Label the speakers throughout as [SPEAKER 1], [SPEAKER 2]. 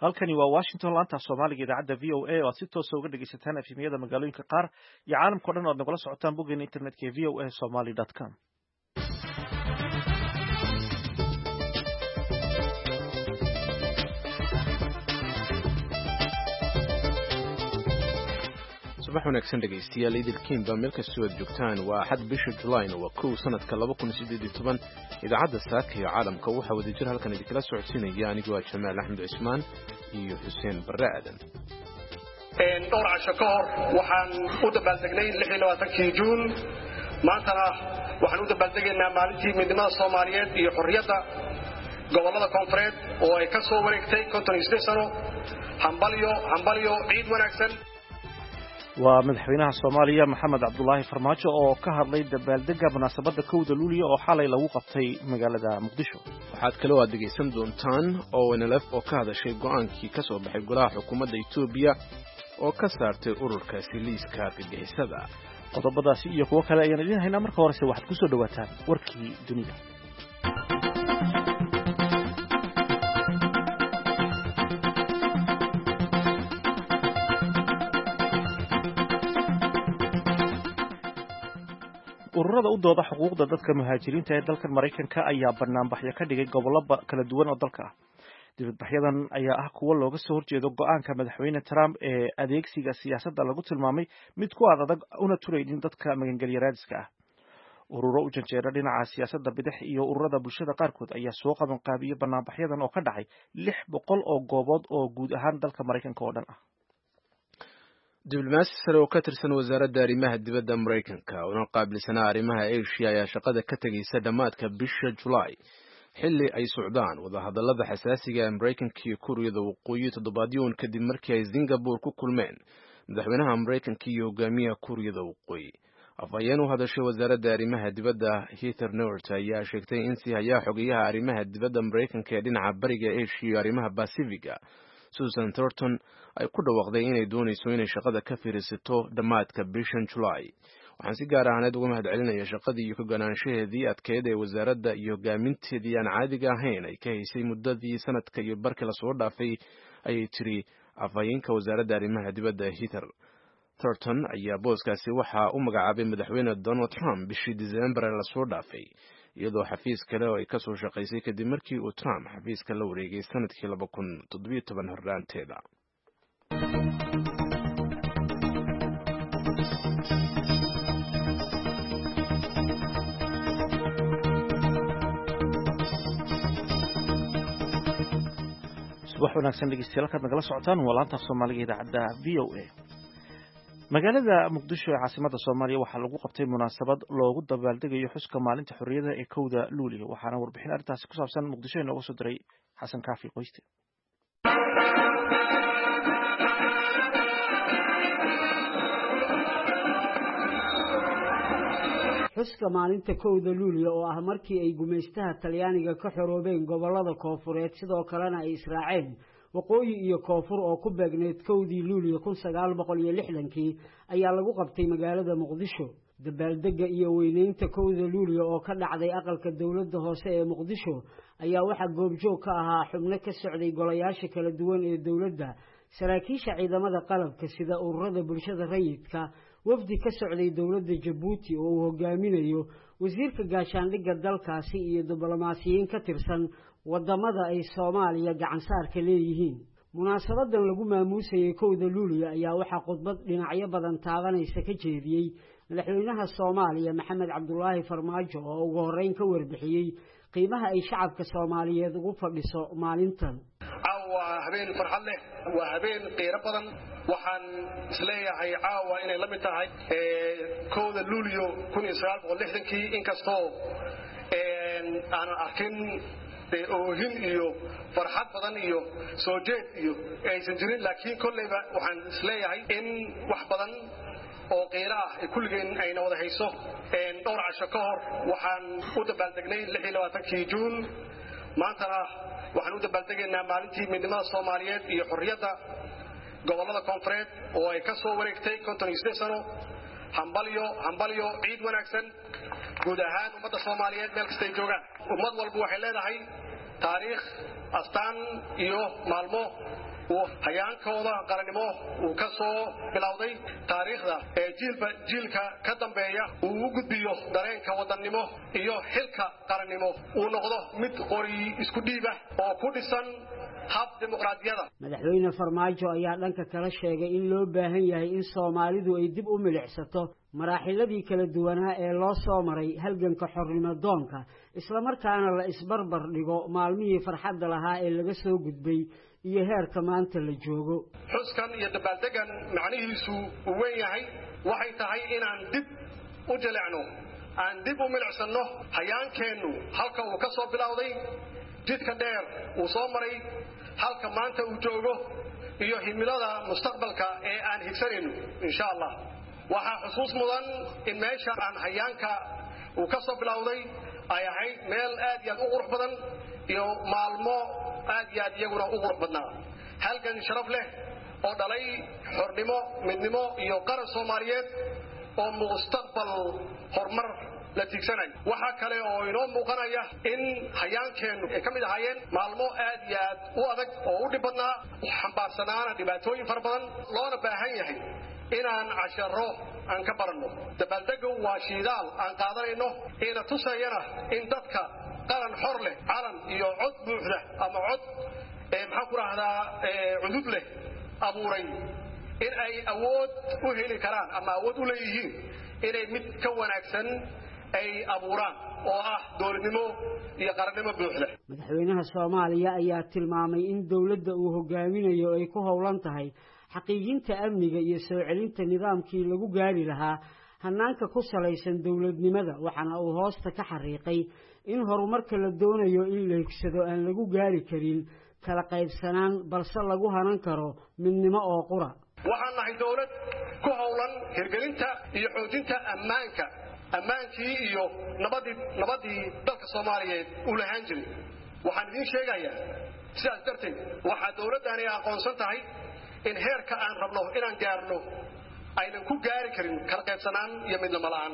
[SPEAKER 1] halkani waa Washington laanta Soomaaliga idaacadda VOA oo si toos ah uga dhageysataan efemiyada magaalooyinka qaar iyo caalamka oo dhan oo aad nagala socotaan boggeena internetka ee voasomali.com.
[SPEAKER 2] subax wanaagsan dhegaystayaal idilkiinba meel kastoo aad joogtaan waa axad bisha July waa 1 sanadka 2018 idaacadda saaka iyo caalamka waxa wadajir halkan idinkala socodsiinaya anigoo Jamaal Axmed Cismaan iyo Xuseen Barre Aadan.
[SPEAKER 3] dhowr casho ka hor waxaan u dabaaldegnay 26 Juun maantana waxaan u dabaaldegaynaa maalintii midnimada Soomaaliyeed iyo xorriyadda gobolada koonfureed oo ay ka soo wareegtay 58 sano. hambalyo ciid wanaagsan.
[SPEAKER 1] waa madaxweynaha Soomaaliya Maxamed Cabdullaahi Farmaajo oo ka hadlay dabaaldegga munaasabadda 1 Luulyo oo xalay lagu qabtay magaalada Muqdisho.
[SPEAKER 2] waxaad kaloo aad dhegaysan doontaan ONLF oo ka hadashay go'aankii ka soo baxay golaha xukuumadda Itoobiya oo ka saartay ururkaasi liiska argagixisada.
[SPEAKER 1] qodobadaasi iyo kuwo kale ayaan idin haynaa marka horese waxaad ku soo dhawaataan warkii dunida. ururada u dooda xuquuqda dadka muhaajiriinta ee dalka Mareykanka ayaa barnaamijyo ka dhigay gobollo kala duwan oo dalka ah. dibadbaxyadan ayaa ah kuwo looga soo horjeedo go'aanka madaxweyne Trump ee adeegsiga siyaasadda lagu tilmaamay mid ku adag una turaynin dadka magangaliyaraadiska ah. ururo u janjeera dhinaca siyaasadda bidix iyo ururada bulshada qaarkood ayaa soo qaban qaabiyay barnaamijyadan oo ka dhacay 600 oo goobood oo guud ahaan dalka Mareykanka oo dhan ah.
[SPEAKER 2] diblomaasi sare oo ka tirsan wasaaradda arrimaha dibadda Mareykanka oo qaabilsanaa arrimaha Asia ayaa shaqada ka tagaysa dhamaadka bisha July xilli ay socdaan wadahadallada xasaasiga ee Mareykanka iyo Kuuriyada Waqooyi toddobaadyoon kadib markii ay Singapore ku kulmeen madaxweynaha Mareykanka iyo hogaamiyaha Kuuriyada Waqooyi. afhayeen u hadashay wasaaradda arrimaha dibadda Heather Nauert ayaa sheegtay in sihayaha xogeyaha arrimaha dibadda Mareykanka ee dhinaca bariga Asia iyo arrimaha Pacifiga Susan Thornton ay ku dhawaaqday inay doonayso inay shaqada ka fiirsato dhamaadka bishan July. waxaan si gaar ahaaneed uga mahadcelinayaa shaqadii iyo ka-go'naanshaheedii adkeyd ee wasaaradda iyo hogaaminteedii aan caadiga ahayn ay ka haysay muddadii sanadka iyo barkii lasoo dhaafay ayay tiri afhayeenka wasaaradda arrimaha dibadda Heather. Thornton ayaa booskaasi waxaa u magacaabay madaxweyne Donald Trump bishii December ee lasoo dhaafay iyadoo xafiis kale oo ay ka soo shaqaysay kadib markii uu Trump xafiiska la wareegay sanadkii 2017 horraanteeda.
[SPEAKER 1] subax wanaagsan dhegeystayaal ka nagala socotaan waa laanta Soomaaliga idaacadda VOA. magaalada Muqdisho ee caasimadda Soomaaliya waxaa lagu qabtay munaasabad loogu dabaaldegayo xuska maalinta xorriyadda ee 1 Luulyo waxaana warbixin arrintaasi ku saabsan Muqdisho inooga soo diray Xasan Kaafi Qoyste.
[SPEAKER 4] xuska maalinta 1 Luulyo oo ah markii ay gumaystaha Talyaaniga ka xoroobeen gobolada koonfureed sidoo kalena ay israaceen waqooyi iyo koonfur oo ku beegneed 1 Luulyo 1960 ayaa lagu qabtay magaalada Muqdisho. dabaaldegga iyo weynaynta 1 Luulyo oo ka dhacday aqalka dawladda hoose ee Muqdisho ayaa waxa goobjoog ka ahaa xubno ka socday golayaasha kala duwan ee dawladda, saraakiisha ciidamada qalabka sida ururada bulshada rayidka, wafdi ka socday dawladda Djibouti oo uu hogaaminayo wasiirka gaashaandhigga dalkaasi iyo diblomaasiyiin ka tirsan wadamada ay Soomaaliya gacan saarka leeyihiin. munaasabadan lagu maamuusay 1 Luulyo ayaa waxa khudbad dhinacyo badan taabanaysa ka jeediyay madaxweynaha Soomaaliya Maxamed Cabdullaahi Farmaajo oo ugu horeyn ka warbixiyay qiimaha ay shacabka Soomaaliyeed ugu fadhiso maalintan.
[SPEAKER 3] waa habeen farxad leh, waa habeen qiiro badan. waxaan isleeyahay caawa inay la mid tahay 1 Luulyo 1960 inkastoo aan arkin oohin iyo farxad badan iyo soo jeed iyo aysan jirin, laakiin kolleyba waxaan isleeyahay in wax badan oo qiiro ah kulligeen ayna wada hayso. dhowr casho ka hor waxaan u dabaaldegnay 26 Juun maantana waxaan u dabaaldegaynaa maalintii midnimada Soomaaliyeed iyo xorriyadda gobolada koonfureed oo ay ka soo wareegtay 58 sano. hambalyo ciid wanaagsan guud ahaan ummadda Soomaaliyeed meel kasta ay joogaan. ummad walba waxay leedahay taariikh, astaan iyo maalmo hayaankooda qarannimo uu ka soo bilowday taariikhda ee jiilka ka dambeeya uu u gudbiyo dareenka wadannimo iyo xilka qarannimo uu noqdo mid qori isku dhiib ah oo ku dhisan hab dimuqraadiyada.
[SPEAKER 4] madaxweyne farmaajo ayaa dhanka kala sheegay in loo baahan yahay in Soomaalidu ay dib u milicsato maraaxiladii kala duwanaa ee loo soo maray halganka xornimo doonka isla markaana la isbarbar dhigo maalmihii farxadda lahaa ee laga soo gudbay iyo heerka maanta la joogo.
[SPEAKER 3] xuskan iyo dabaaldegan macnihiisu uu weyn yahay waxay tahay inaan dib u jilacno aan dib u milicsano hayaankeennu halka uu ka soo bilowday jidka dheer uu soo maray halka maanta uu joogo iyo himilada mustaqbalka ee aan higsanayno insha Allah. waxaa xusuus mudan in meesha aan hayaanka uu ka soo bilowday ay ahayd meel aad iyo aad u qurux badan iyo maalmo aad iyo aad iyaguna u qurux badnaa halkan sharaf leh oo dhalay xornimo midnimo iyo qaran Soomaaliyeed oo mustaqbal horumar la tiigsanay. waxa kale oo inoo muuqanaya in hayaankeennu ay ka mid ahaayeen maalmo aad iyo aad u adag oo u dhib badnaa xambaarsanaana dhibaatooyin fara badan loona baahan yahay inaan casharo aan ka baranno. dabaaldegu waa shidaal aan qaadanayno ina tusayana in dadka qaran xor leh calan iyo cod buuxda ama cod maxaan ku raahdaa cudud leh abuuray in ay awood u heli karaan ama awood u leeyihiin inay mid ka wanaagsan ay abuuraan oo ah dowladnimo iyo qarannimo buuxda.
[SPEAKER 4] madaxweynaha Soomaaliya ayaa tilmaamay in dawladda uu hogaaminayo ay ku howlan tahay xaqiijinta amniga iyo soo celinta nidaamkii lagu gaari lahaa hanaanka ku salaysan dawladnimada waxaana uu hoosta ka xariiqay in horumarka la doonayo in la higsado aan lagu gaari karin kala qaybsanaan balse lagu hanan karo midnimo oo qura.
[SPEAKER 3] waxaan nahay dawlad ku howlan hirgelinta iyo xoojinta ammaankii iyo nabadii dalka Soomaaliyeed u lahaan jiray. waxaan idin sheegayaa sidaas darteed waxaa dawladdaani aqoonsan tahay in heerka aan rabno inaan gaarno aynan ku gaari karin kala qaybsanaan iyo midnimo la'aan.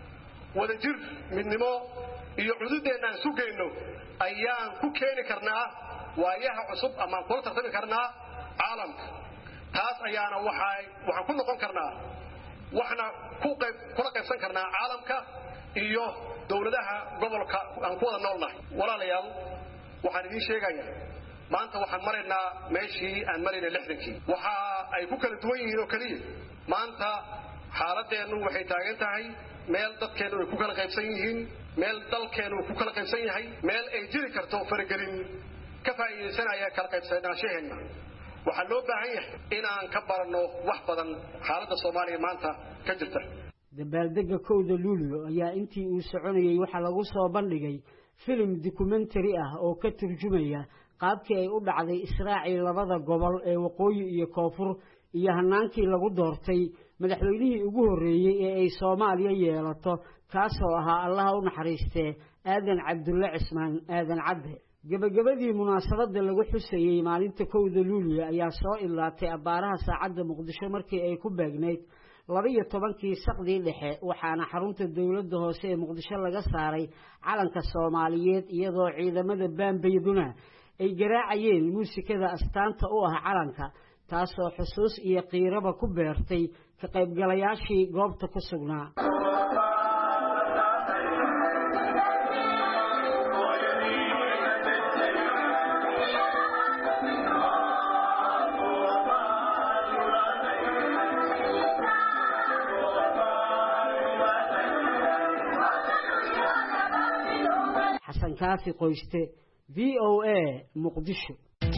[SPEAKER 3] wadajir midnimo iyo cududeenaan sugayno ayaan ku keeni karnaa waayaha cusub ama kula tartami karnaa caalamka. taas ayaana waxaan ku noqon karnaa waxna kula qaybsan karnaa caalamka iyo dawladaha gobolka aan ku wada noolnahay. walaalayaal waxaan idin sheegayaa maanta waxaan maraynaa meeshii aan maraynay 60kii. waxa ay ku kala duwan yihiin oo kaliya maanta xaaladeennu waxay taagan tahay meel dadkeenu ay ku kala qaybsan yihiin meel dalkeenu ku kala qaybsan yahay meel ay jiri karto faragelin ka faa'iideysanaya kala qaybsanaanshaheena. waxaa loo baahan yahay inaan ka baranno wax badan xaaladda Soomaaliya maanta ka jirta.
[SPEAKER 4] dabaaldega kowda Luulyo ayaa intii uu soconayay waxa lagu soo bandhigay film documentary ah oo ka turjumaya qaabkii ay u dhacday israaci labada gobol ee waqooyi iyo koonfur iyo hanaankii lagu doortay madaxweynihii ugu horeeyay ee ay Soomaaliya yeelato kaasoo ahaa Allah u naxariistay Aadan Cabdulle Cismaan Aadan Cabde. gabagabadii munaasabada lagu xusayay maalinta kowda Luulyo ayaa soo ilaatay abaaraha saacadda Muqdisho markii ay ku beegnayd 12kii saqdii dhexe waxaana xarunta dawladda hoose ee Muqdisho laga saaray calanka Soomaaliyeed iyadoo ciidamada baanbayduna ay garaacayeen muusikada astaanta u ah calanka taasoo xusuus iyo qiiraba ku beertay ka qaybgalayaashii goobta ku sugnaa. xasan kaafi qoyste VOA Muqdisho.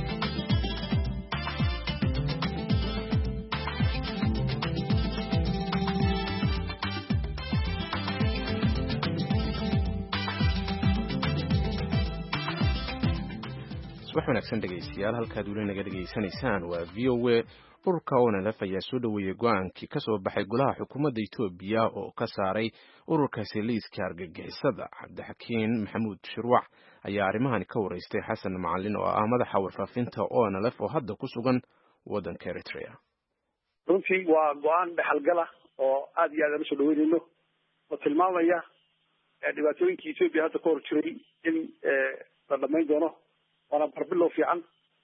[SPEAKER 2] subax wanaagsan dhegeystayaal halkaad weli naga dhegeysanaysaan waa VOA. ururka ONLF ayaa soo dhaweeyay go'aankii ka soo baxay golaha xukuumadda Itoobiya oo ka saaray ururkaasi liiska argagixisada. Cabdixakiin Maxamuud Shirwac ayaa arrimahan ka wareystay Xasan Macalin oo ah madaxa warfaafinta ONLF oo hadda ku sugan waddanka Eritrea.
[SPEAKER 5] runtii waa go'aan dhaxalgala oo aad iyo aad aan u soo dhaweynayno oo tilmaamaya dhibaatooyinkii Itoobiya hadda ka hor jiray in la dhamayn doono waana barbilow fiican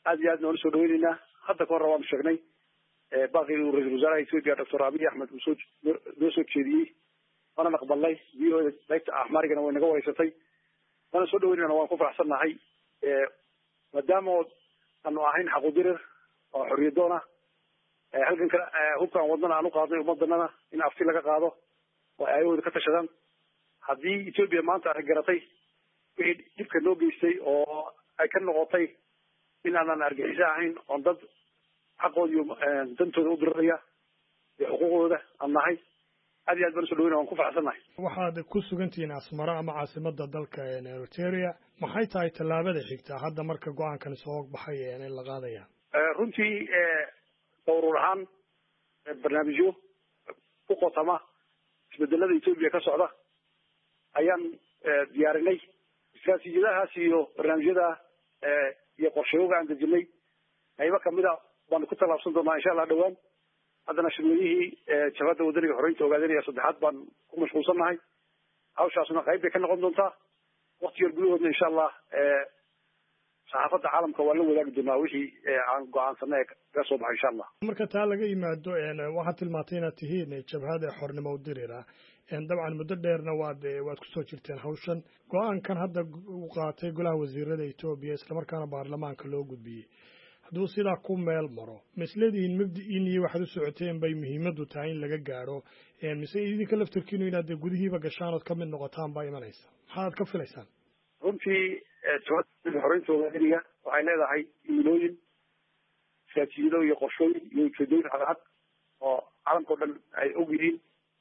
[SPEAKER 5] aad iyo aad noola soo dhaweynaynaa hadda ka hor waanu sheegnay baaqii uu ra-iisul wasaaraha Ethiopia Dr. Abiy Ahmed uu noo soo jeediyey waana aqbalnay VOA qaybta Axmaarigana way naga wareysatay waana soo dhaweynayna waan ku faraxsannahay maadaama aanu ahayn xaquudirir oo xorriyadoona halkan kale hubkaan wadnana aan u qaadnay ummadanana in afti laga qaado oo ayagooda ka tashadaan haddii Ethiopia maanta ay garatay wixii dhibka noo geystay oo ay ka noqotay in aanan argixisa ahayn oon dad xaqooda iyo dantooda u diraya iyo xuquuqdooda aan nahay aad iyo aad baan soo dhaweynaa waan ku faraxsannahay
[SPEAKER 6] waxaad ku sugantihiin Asmara ama caasimadda dalka Eritrea maxay tahay tallaabada xigta hadda marka go'aankan soo baxay in la qaadaya
[SPEAKER 5] runtii urur ahaan barnaamijyo ku qotama isbedelada Ethiopia ka socda ayaan diyaarinay istiraatiijiyadahaas iyo barnaamijyada iyo qorshooyinka aan dejinay qaybo kamid ah waan ku talaabsan doonaa insha Allah dhawaan haddana shirweynihii jabhadda wadaniga xoreynta ogaadanaya saddexaad baan ku mashquulsannahay hawshaasna qayb bay ka noqon doontaa waqti yar gudahoodna insha Allah saxaafadda caalamka waa la wadaagi doonaa wixii aan go'aansanay ka soo baxay insha Allah
[SPEAKER 6] marka taa laga yimaado waxaad tilmaantay inaad tihiin jabhada xornimo u dirira dabcan muddo dheerna waad ku soo jirteen hawshan go'aankan hadda uu qaatay golaha wasiirada Ethiopia isla markaana baarlamaanka loo gudbiyay hadduu sidaa ku meel maro mas'aladiin mabdi'iin iyo waxaad u socoteen bay muhiimadu tahay in laga gaaro mise idinka laftirkiinu inaad gudihiiba gashaan oo ka mid noqotaan baa imanaysa maxaad ka filaysaan
[SPEAKER 5] runtii jabhadda xoreynta ogaadaniga waxay leedahay imilooyin istiraatiijiyado iyo qorshooyin iyo ujeedooyin cadcad oo caalamka o dhan ay og yihiin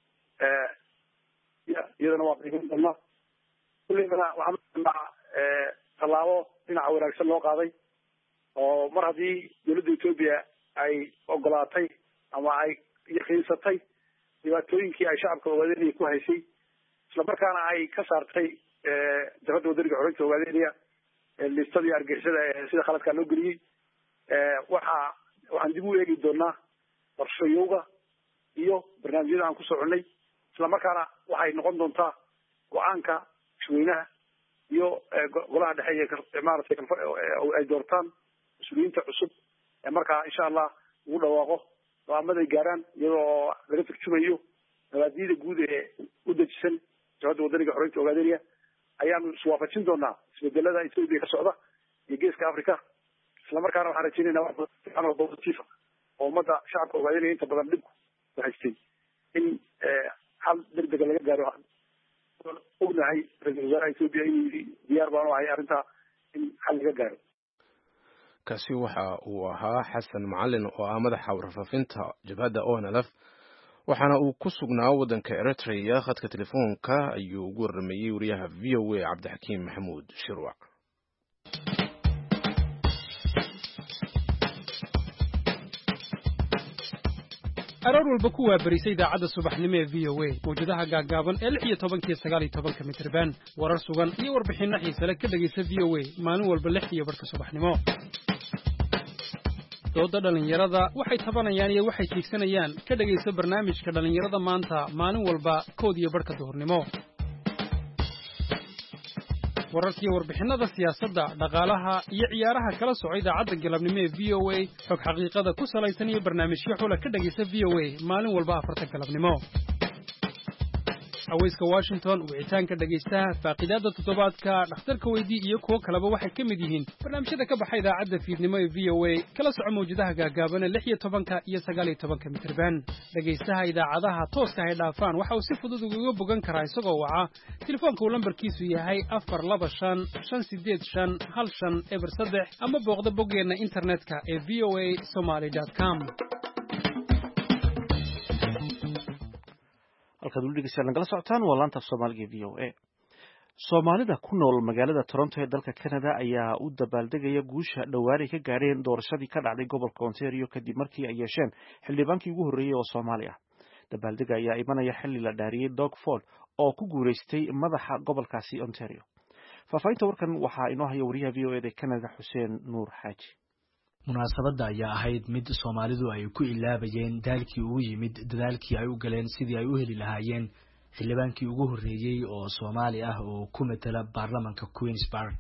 [SPEAKER 5] iyadana waa qiimin doonaa kullibana waxaan tallaabo dhinaca wanaagsan loo qaaday oo mar haddii dawladda Ethiopia ay ogolaatay ama ay yaqiinsatay dhibaatooyinkii ay shacabka ogaadaniga ku haysay isla markaana ay ka saartay jabhadda wadaniga xoreynta ogaadaniga listadii argixisada sida khaladkaa loo geliyey waxaan dib u eegi doonaa qorshooyowga iyo barnaamijyada aan ku soconay isla markaana waxay noqon doontaa go-aanka shirweynaha iyo golaha dhexe maaragtay ay doortaan mas-uuliyiinta cusub markaa insha Allah ugu dhawaaqo go'aamaday gaaraan iyadoo laga turjumayo mabaadi'da guud ee u dejisan jabhadda wadaniga xoreynta ogaadaniga ayaanu iswaafajin doonaa isbedelada Ethiopia ka socda iyo geeska Afrika isla markaana waxaan rajaynaynaa wax badan positive oo ummadda shacabka ogaadaniga inta badan dhibku haystay in xal degdeg laga gaaro ognahay ra-iisul wasaaraha Ethiopia inuu diyaar baan u ahay arrintaa in xal laga gaaro
[SPEAKER 2] kaasi waxa uu ahaa Xasan Macalin oo ah madaxa warfaafinta jabhadda ONLF waxaana uu ku sugnaa waddanka Eritrea khadka telefoonka ayuu ugu warramayay wariyaha VOA Cabdixakiim Maxamuud Shirwac
[SPEAKER 7] aroor walba ku waabarisay idaacadda subaxnimo ee VOA mawjadaha gaagaaban ee 16 iyo 19 mitirban warar sugan iyo warbixinno xiiso leh ka dhageysa VOA maalin walba 6:00 subaxnimo dooda dhalinyarada waxay tabanayaan iyo waxay tiigsanayaan ka dhageysa barnaamijka dhalinyarada maanta maalin walba 1:00 duhurnimo wararkii warbixinada siyaasadda dhaqaalaha iyo ciyaaraha kala socda idaacadda galabnimo ee VOA xog xaqiiqada ku salaysan iyo barnaamijyo xula ka dhageysa VOA maalin walba 4 galabnimo hawayska Washington wicitaanka dhageystaha faaqidaada toddobaadka dhakhtarka weydii iyo kuwa kaleba waxay ka mid yihiin barnaamijyada ka baxay idaacadda fiidnimo ee VOA kala soco mawjadaha gaagaaban ee 16 iyo 19 mitirban dhageystaha idaacadaha tooska ay dhaafaan waxa uu si fudud uga bogan karaa isagoo waca telefoonka uu lambarkiisu yahay 425 ama booqda boggeena internetka ee voasomali.com
[SPEAKER 1] halkaad u dhegeysan nagala socotaan waa laanta Soomaaliga VOA Soomaalida ku nool magaalada Toronto ee dalka Canada ayaa u dabaaldegaya guusha dhawaanay ka gaareen doorashadii ka dhacday gobolka Ontario kadib markii ay yeesheen xildhibaankii ugu horreeyay oo Soomaali ah dabaaldega ayaa imanaya xilli la dhaariyay Doug Ford oo ku guuleystay madaxa gobolkaasi Ontario faafaynta warkan waxaa inoo haya wariyaha VOA ee Canada Xuseen Nuur Xaaji
[SPEAKER 8] munaasabadda ayaa ahayd mid Soomaalidu ay ku ilaabayeen daalkii ugu yimid dadaalkii ay u galeen sidii ay u heli lahaayeen xildhibaankii ugu horreeyay oo Soomaali ah oo ku metela baarlamaanka Queen's Park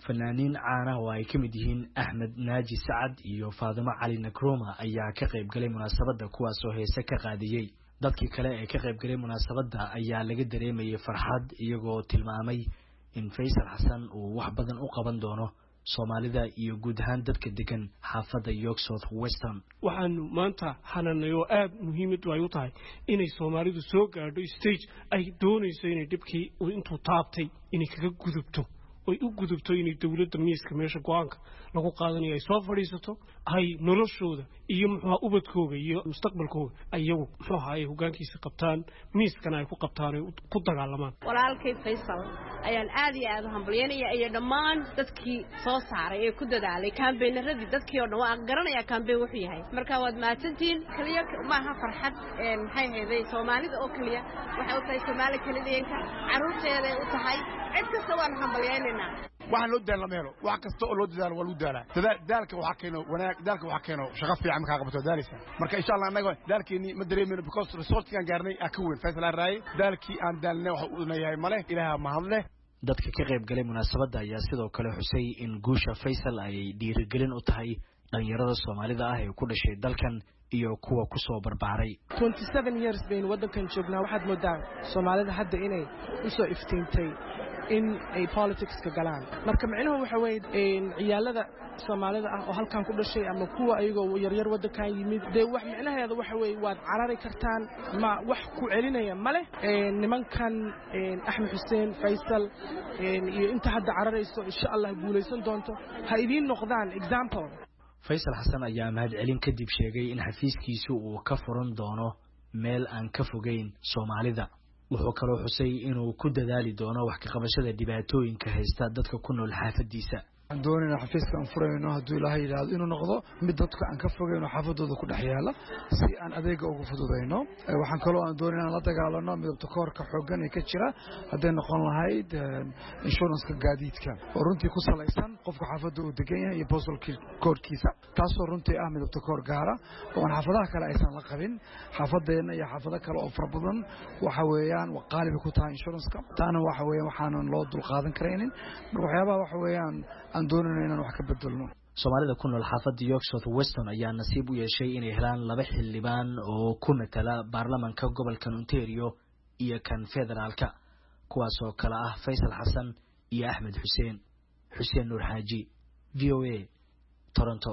[SPEAKER 8] fanaaniin caan ah oo ay ka mid yihiin Axmed Naaji Sacad iyo Faadimo Cali Nakroma ayaa ka qayb galay munaasabadda kuwaas oo heese ka qaadiyay. dadkii kale ee ka qayb galay munaasabadda ayaa laga dareemayay farxad iyagoo tilmaamay in Faysal Xasan uu wax badan u qaban doono Soomaalida iyo guud ahaan dadka degan xaafadda York South Western.
[SPEAKER 9] waxaan maanta xananayo aad muhiimad u tahay inay Soomaalidu soo gaadho stage ay doonayso inay dibkii intuu taabtay inay kaga gudubto oo u gudubto inay dawladda miiska meesha go'aanka lagu qaadanayo ay soo fadhiisato ay noloshooda iyo muxuu ubadkooga iyo mustaqbalkooga ayagu muxuu ahaay hoggaankiisa qabtaan miiskana ay ku qabtaan ku dagaalamaan.
[SPEAKER 10] walaalkay Faysal ayaan aad iyo aad u hambalyeynaya iyo dhammaan dadkii soo saaray ee ku dadaalay campaign-radii dadkii oo dhan waa garanaya campaign wuxuu yahay marka waad maatantiin kaliya ma aha farxad maxay heeday Soomaalida oo kaliya waxay u tahay Soomaali kaliya caruurteeda u tahay cid kasta waan hambalyeynaa.
[SPEAKER 11] waxaan loo daalaa meelo wax kasta oo loo dadaalo waa loo daalaa daalka waxa keeno wanaag daalka waxa keeno shaqo fiican marka qabato daalisa marka insha Allah anaga daalkeeni ma dareemayno because resource-kan gaarnay ka weyn Faysal Raay daalkii aan daalnay waxa uu leeyahay male ilaaha ma hadle.
[SPEAKER 8] dadka ka qayb galay munaasabadda ayaa sidoo kale xusay in guusha Faysal ay dhiirigelin u tahay dhalinyarada Soomaalida ah ee ku dhashay dalkan iyo kuwa ku soo barbaaray.
[SPEAKER 12] 27 years bayn wadankan joognaa waxaad moodaa Soomaalida hadda inay u soo iftiintay in ay politics ka galaan marka macnaheedu waxa weeye ciyaalada Soomaalida ah oo halkan ku dhashay ama kuwa ayagoo yaryar wadankan yimid de wax macnaheedu waxa weeye waad carari kartaan ma wax ku celinaya male nimankan Axmed Xuseen Faysal iyo inta hadda cararayso insha Allah guuleysan doonto ha idin noqdaan example.
[SPEAKER 8] Faysal Xasan ayaa mahadcelin kadib sheegay in xafiiskiisu uu ka furan doono meel aan ka fogeyn Soomaalida. wuxuu kaloo xusay inuu ku dadaali doono wax ka qabashada dhibaatooyinka haysta dadka ku nool xaafadiisa.
[SPEAKER 13] doonina xafiiska aan furayno hadduu Ilaahay yiraahdo inuu noqdo mid dadka aan ka fogeyno xaafadooda ku dhaxyaala si aan adeega ugu fududeyno. waxaan kaloo aan doonina la dagaalano midabta koorka xooggan ee ka jira haday noqon lahayd insurance-ka gaadiidka oo runtii ku salaysan qofka xaafadda uu degan yahay iyo postal code-kiisa taasoo runtii ah midabta koor gaara oo aan xaafadaha kale aysan la qabin. xaafadeena iyo xaafado kale oo fara badan waxa weeyaan qaaliba ku tahay insurance-ka taana waxa weeyaan waxaan loo dul qaadan kareynin waxyaabaha waxa weeyaan aan doonayno inaan wax ka bedelno.
[SPEAKER 8] Soomaalida ku nool xaafadda York South Western ayaa nasiib u yeeshay inay helaan 2 xildhibaan oo ku matala baarlamaanka gobolka Ontario iyo kan federaalka kuwaas oo kala ah Faysal Xasan iyo Axmed Xuseen Nuur Xaaji VOA Toronto.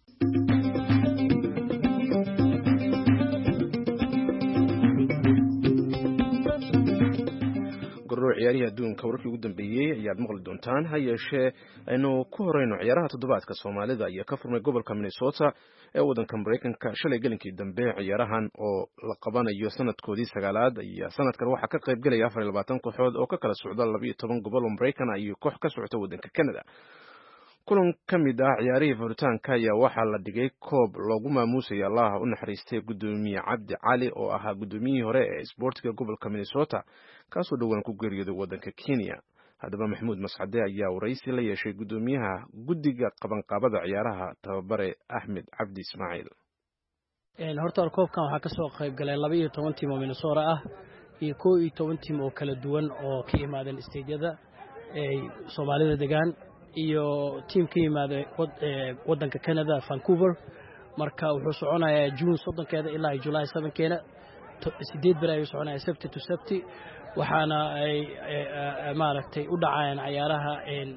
[SPEAKER 2] ciyaarihi adduunka warkii ugu dambeeyay ayaad maqli doontaan ha yeeshee aynu ku horeyno ciyaaraha toddobaadka Soomaalida ayaa ka furmay gobolka Minnesota ee wadanka Mareykanka shalay galinkii dambe ciyaarahan oo la qabanayo sanadkoodii 9aad ayaa sanadkan waxa ka qayb galaya 24 kooxood oo ka kala socda 12 gobol oo Mareykan ah iyo koox ka socota wadanka Canada. kulan kamid ah ciyaarihii furitaanka ayaa waxaa la dhigay koob loogu maamuusay Allah u naxariistay gudoomiye Cabdi Cali oo ahaa gudoomiyihii hore ee isboortiga gobolka Minnesota kaasoo dhawaan ku geeriyooday wadanka Kenya. haddaba Maxamuud Mascade ayaa waraysi la yeeshay gudoomiyaha guddiga qabanqaabada ciyaaraha tababare Axmed Cabdi Ismaaciil.
[SPEAKER 14] horta koobkan waxaa ka soo qayb galay 12 tiim oo Minnesota ah iyo 11 tiim oo kala duwan oo ka yimaadeen isteedyada ee Soomaalida degaan iyo team ka yimaada wadanka Canada Vancouver marka wuxuu soconayaa June 3keeda ilaa July 7keeda 8 beri ayuu soconayaa Sabti to Sabti waxaana ay maaragtay u dhacayaan ciyaaraha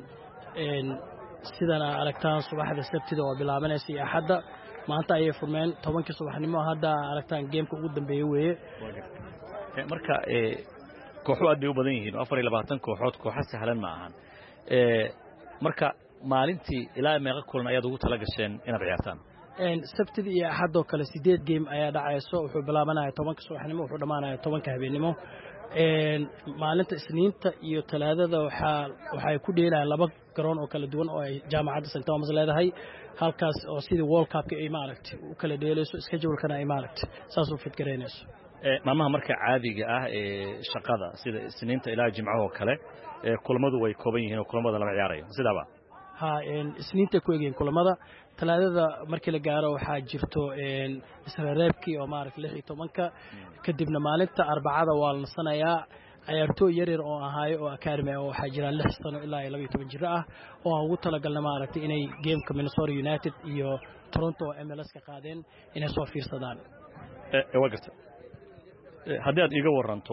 [SPEAKER 14] sidana aragtaan subaxda Sabtida oo bilaabanaysa Axadda maanta ayay furmeen 10 subaxnimo hadda aragtaan game-ka ugu dambeeyay weeye
[SPEAKER 15] marka kooxo aad bay u badan yihiin 24 kooxood kooxo sahlan ma ahan marka maalintii ilaa meeqa kulan ayaad ugu tala gasheen inaad ciyaartaan
[SPEAKER 14] Sabtida iyo Axadda kale 8 game ayaa dhacayso wuxuu bilaabanayaa 10 subaxnimo wuxuu dhamaanayaa 10 habeenimo maalinta Isniinta iyo Talaadada waxay ku dheelayaan 2 garoon oo kala duwan oo ay jaamacadda St Thomas leedahay halkaas oo sidii World Cup-ka ay maaragtay u kala dheelayso schedule-kana ay maaragtay saas u fit gareynayso
[SPEAKER 15] maalmaha marka caadiga ah ee shaqada sida Isniinta ilaa Jimcaha oo kale kulamadu way kooban yihiin oo kulamada la ciyaarayo sidaaba
[SPEAKER 14] Isniinta ku eegeen kulamada Talaadada markii la gaaro waxaa jirto isla reebkii oo maaragtay 16 kadibna maalinta Arbacada waa la nasanayaa ciyaartooy yaryar oo ahaayo oo academy oo waxaa jira 6 sano ilaa 12 jir ah oo aan ugu talagalnay maaragtay inay gameka Minnesota United iyo Toronto MLS ka qaadeen inay soo fiirsadaan
[SPEAKER 15] wagarta haddii aad iga waranto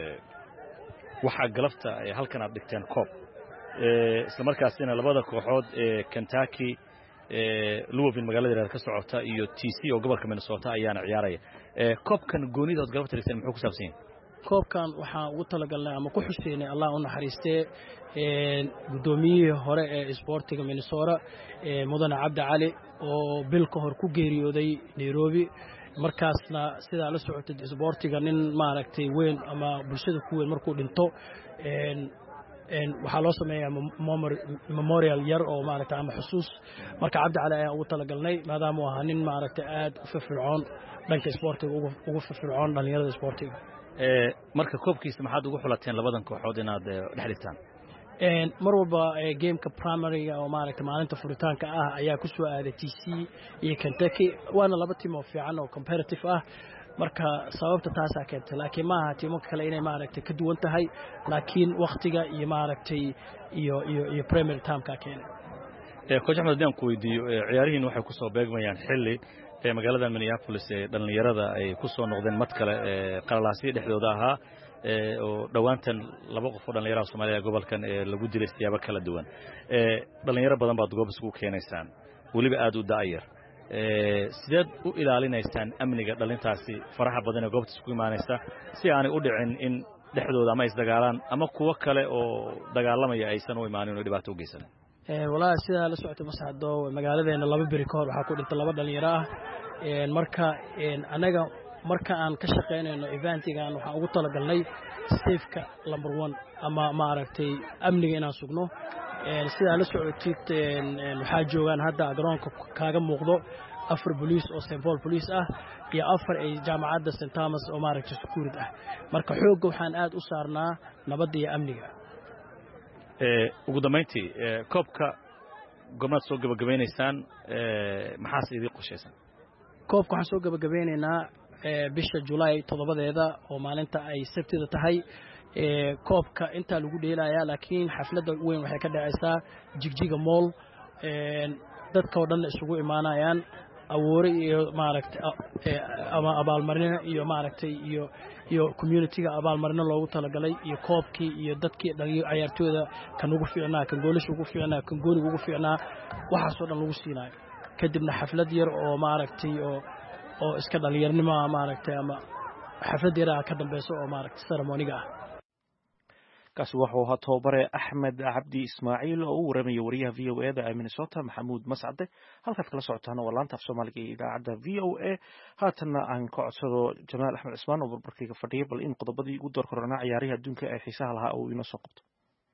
[SPEAKER 15] waxa galafta halkan aad dhigteen koob isla markaasina labada kooxood ee Kentucky Louisville magaalada ka socota iyo TC oo gobolka Minnesota ayaana ciyaaraya koobkan goonida oo galafta dhigteen muxuu ku saabsan yahay
[SPEAKER 14] koobkan waxaa ugu talagalnay ama ku xuseynay Allah u naxariistay gudoomiyihii hore ee sportiga Minnesota Mudane Cabdi Cali oo bil ka hor ku geeriyooday Nairobi markaasna sida la socotay sportiga nin maaragtay weyn ama bulshada ku weyn markuu dhinto waxaa loo sameeyaa memorial yar oo maaragtay ama xusuus marka Cabdi Cali ayaa ugu talagalnay maadaama uu ahaa nin maaragtay aad u firfircoon dhanka sportiga ugu firfircoon dhalinyarada sportiga
[SPEAKER 15] marka koobkiisa maxaad ugu xulateen labadan kooxood inaad dhexdhigtaan
[SPEAKER 14] mar walba gameka primaryga oo maaragtay maalinta furitaanka ah ayaa ku soo aaday TC iyo Kentucky waana laba team oo fiican oo competitive ah marka sababta taas ah keentay laakiin ma aha tiimo kale inay maaragtay ka duwan tahay laakiin waqtiga iyo maaragtay iyo primary time-ka keenay
[SPEAKER 15] Coach Ahmed Dian ku weydiiyo ciyaarihiin waxay ku soo beegmayaan xilli magaalada Minneapolis ee dhalinyarada ay ku soo noqdeen mad kale qalalaasyo dhexdooda ahaa oo dhawaantan laba qof oo dhalinyarada Soomaaliya gobolkan lagu dilay siyaabo kala duwan dhalinyaro badan baad goob isku keenaysaan waliba aad u daayar sideed u ilaalinaysaan amniga dhalintaasi faraha badan ee goobta isku imaanaysa si aanay u dhicin in dhexdooda ama isdagaalaan ama kuwa kale oo dagaalamaya aysan u imaanin oo dhibaato u geysan
[SPEAKER 14] والله سيدا la socotay masaxdo magaaladeena laba bari ka hor waxa ku dhintay laba dhalinyaro ah marka anaga marka aan ka shaqeynayno eventigan waxa ugu talagalnay safeka number 1 ama maaragtay amniga inaan sugno sida la socotay waxa joogan hadda garoonka kaaga muuqdo 4 police oo St Paul police ah iyo 4 ay jaamacadda St Thomas oo maaragtay security ah marka xoog waxaan aad u saarnaa nabadda iyo amniga
[SPEAKER 15] ugu dambeyntii koobka gomaad soo gabagabeynaysan maxaa idin qorshaysan
[SPEAKER 14] koobka waxaan soo gabagabeynaynaa bisha July 7deeda oo maalinta ay Sabtida tahay koobka inta lagu dheelayaa laakiin xafladda weyn waxay ka dhacaysaa Jigjiga Mall dadka oo dhan isugu imaanayaan awoore iyo maaragtay ama abaalmarina iyo maaragtay iyo community-ga abaalmarina loogu talagalay iyo koobkii iyo dadkii ciyaartooyda kan ugu fiicnaa kan goolisha ugu fiicnaa kan gooliga ugu fiicnaa waxa soo dhan lagu siinayo kadibna xaflad yar oo maaragtay oo iska dhalinyarnimo maaragtay ama xaflad yar ka dambayso oo maaragtay ceremony-ga ah
[SPEAKER 1] kaasi wuxuu ahaa tababare Axmed Cabdi Ismaaciil oo u waramaya wariyaha VOA-da ee Minnesota Maxamuud Mascade halkaad kala socotaan waa laanta af Soomaaliga ee idaacadda VOA haatanna aan ka codsado Jamaal Axmed Cismaan oo barbarkayga fadhiya bal in qodobadii ugu door korona ciyaaraha adduunka ee xiisaha lahaa oo inoo soo qabto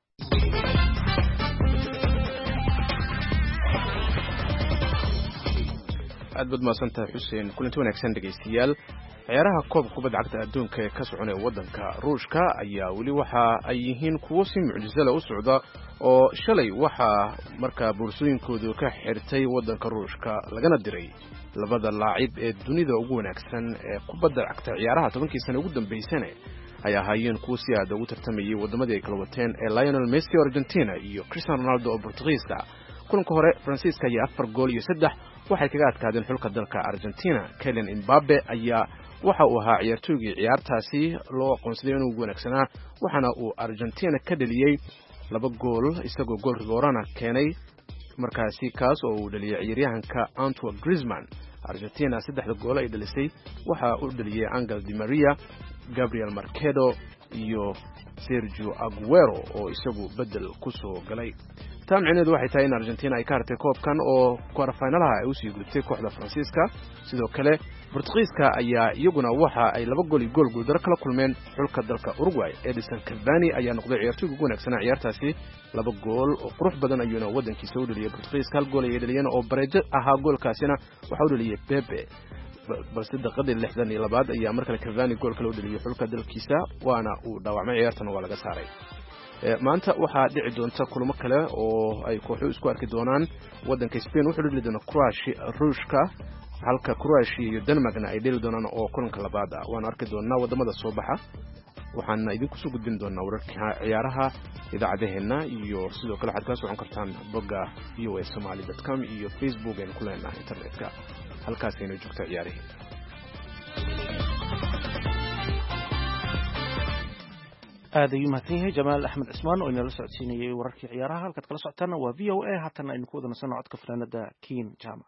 [SPEAKER 2] aad baad maasantahay Xuseen kulanti wanaagsan dhageystayaal ciyaaraha koob kubadda cagta adduunka ee ka soconaya waddanka Ruushka ayaa wali waxa ay yihiin kuwo si mucjisada u socda oo shalay waxa markaa boorsooyinkoodu ka xirtay waddanka Ruushka lagana diray labada laacib ee dunida ugu wanaagsan ee kubadda cagta ciyaaraha 10 sano ugu dambeysana ay ahaayeen kuwo si aad ugu tartamayay wadamadii ay kala wateen ee Lionel Messi oo Argentina iyo Cristiano Ronaldo oo Portugiiska kulanka hore Francisca ayaa 4 gool iyo 3 waxay kaga adkaadeen xulka dalka Argentina Kylian Mbappe ayaa waxa uu ahaa ciyaartoygii ciyaartaasi loo aqoonsaday inuu wanaagsanaa waxaana uu Argentina ka dhaliyay 2 gool isagoo gool rigorana keenay markaasi kaas oo uu dhaliyay ciyaaryahanka Antoine Griezmann Argentina 3 gool ay dhalisay waxa uu dhaliyay Angel Di Maria Gabriel Marquez iyo Sergio Aguero oo isagu bedel ku soo galay taamcineedu waxay tahay in Argentina ay ka hartay koobkan oo quarter-finalaha ay u sii gudubtay kooxda Francisca sidoo kale Portugiiska ayaa iyaguna waxa ay 2 gool iyo gool guuldaro kala kulmeen xulka dalka Uruguay Edison Cavani ayaa noqday ciyaartoyga ugu wanaagsan ciyaartaasi 2 gool oo qurux badan ayuuna wadankiisa u dhaliyay Portugiiska 1 gool ay dhaliyeen oo bareejo ahaa goolkaasina waxa uu dhaliyay Pepe balse daqiiqadii 62 ayaa markale Cavani gool kale u dhaliyay xulka dalkiisa waana uu dhaawacmay ciyaartan waa laga saaray maanta waxaa dhici doonta kulamo kale oo ay kooxo isku arki doonaan wadanka Spain wuxuu dhili doona Croatia Ruushka halka Croatia iyo Denmarkna ay dhili doonaan oo kulanka labaad ah waan arki doonaa wadamada soo baxa waxaana idinku soo gudbin doonaa wararka ciyaaraha idaacadaheenna iyo sidoo kale waxaad kala socon kartaan bogga voasomali.com iyo Facebook aynu ku leenahay internetka halkaasaynu joogta ciyaarihii
[SPEAKER 1] aad ayuu mahadsan yahay jamaal axmed cismaan oo inala socodsiinayay wararkii ciyaaraha halkaad kala socotaana waa v o a haatan aynu ku wada nasanno codka fanaanada kiin jama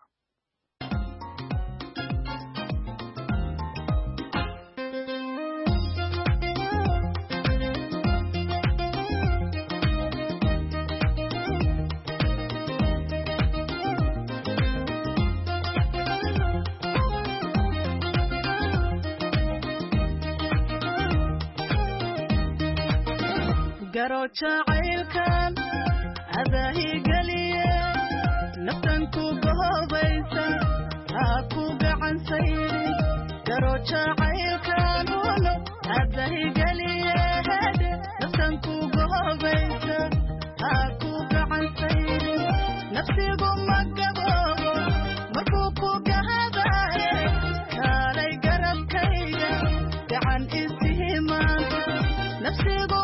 [SPEAKER 16] jacaylkan adahigeliye naftan ku gohobaysa ha ku gacan sayri garo jacaylkan uno adahigeliye naftan ku gohobaysa ha ku gacan sayri nafsigu magaboobo markuu ku gahadaye kaalay garabkayga gacan isihimaan nafsigu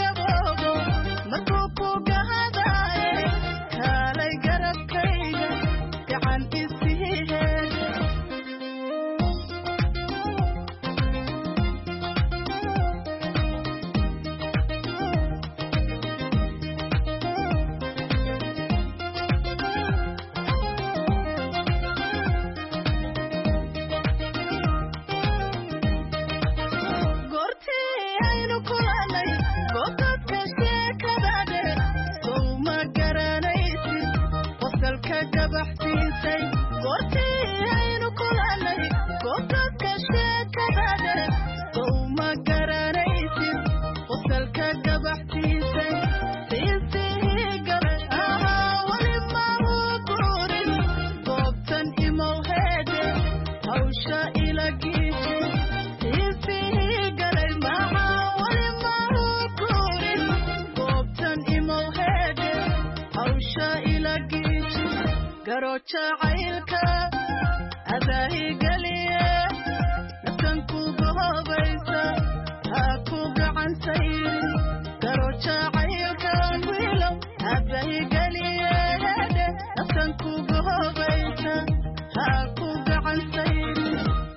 [SPEAKER 16] jacaylka adahigeliye naftan ku gohobaysa ha ku gacan sayri garo jacaylkan wiilow adahigeliye naftan ku gohobaysa ha ku gacan sayri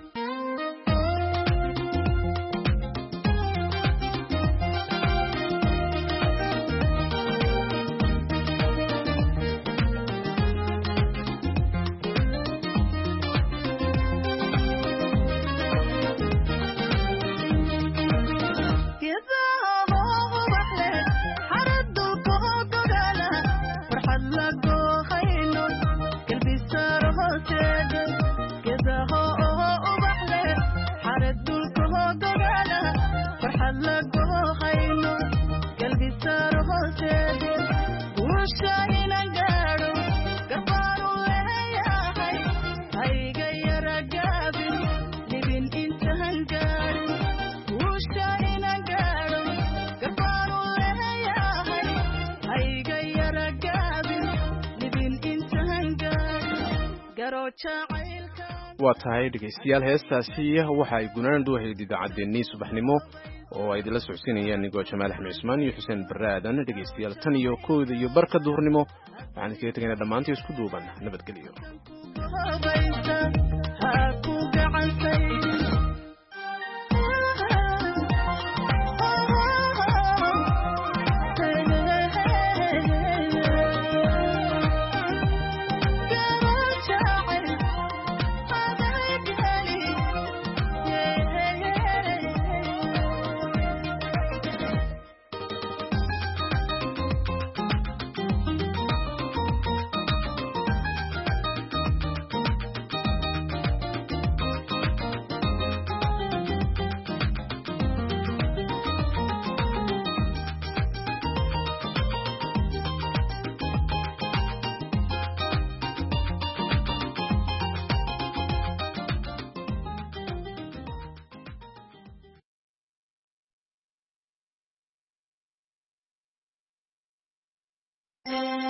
[SPEAKER 2] waa tahay dhegaystayaal heestaasi waxa ay gunaandu ahayd idaacaddeenii subaxnimo oo ay idinla socodsiinayaan nigoo jamaal axmed cismaan iyo xuseen barre aadan dhegaystayaal tan iyo kooda iyo barka duhurnimo waxaan iskaga tegaynaa dhammaantii isku duuban nabadgelyo